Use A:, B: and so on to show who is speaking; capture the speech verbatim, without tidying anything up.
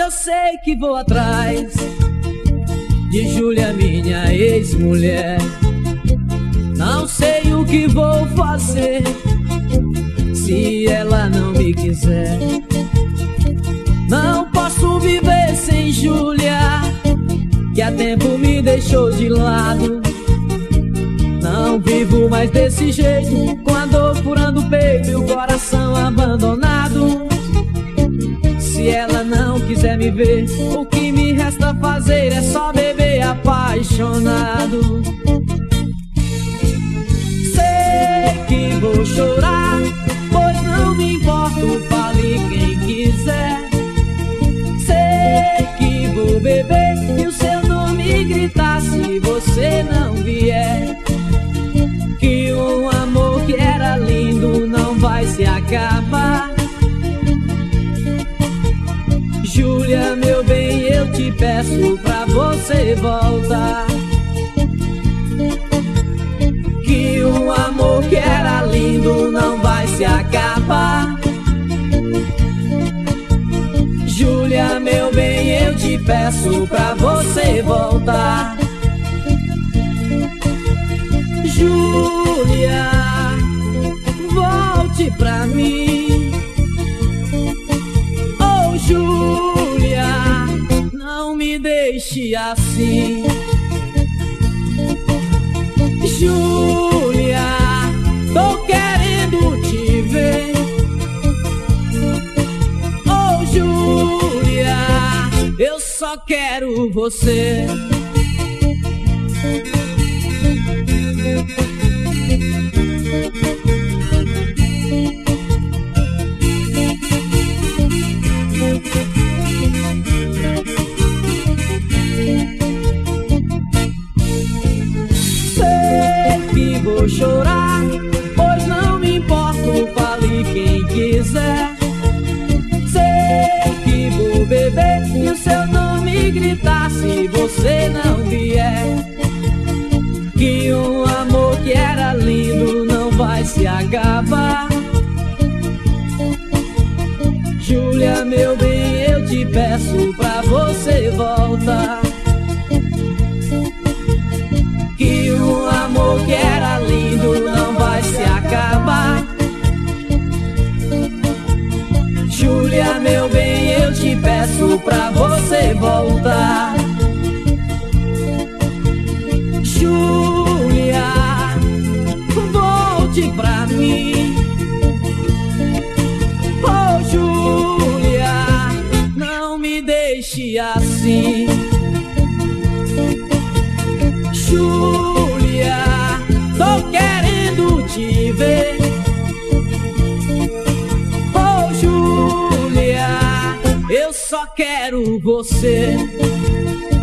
A: eu sei que vou atrás de Júlia, minha ex-mulher. Não sei o que vou fazer se ela não me quiser. Não posso viver sem Júlia, que há tempo me deixou de lado. Não vivo mais desse jeito, com a dor furando o peito e o coração abandonado. Se ela não quiser me ver, o que me resta fazer é só beber apaixonado. Sei que vou chorar, pois não me importo, fale quem quiser. Sei que vou beber e o seu nome gritar se você não vier. Que um amor que era lindo não vai se acabar. Júlia, meu bem, eu te peço pra você voltar. Que um amor que era lindo não vai se acabar. Júlia, meu bem, eu te peço pra você voltar. Júlia, volte pra mim. Oh, Júlia, não me deixe assim. Júlia, tô querendo te ver. Oh, Júlia, eu só quero você. Sei que vou chorar, pois não me importo, fale quem quiser. Sei que vou beber e o seu nome gritar se você não vier. Que um amor que era lindo não vai se acabar. Júlia, meu bem, eu te peço pra você voltar. Que um amor que era lindo não vai se acabar. Júlia, meu bem, eu te peço pra você voltar. Júlia, volte pra mim. Oh, Júlia, não me deixe assim. Júlia, tô querendo te ver. Oh, Júlia, eu só quero você.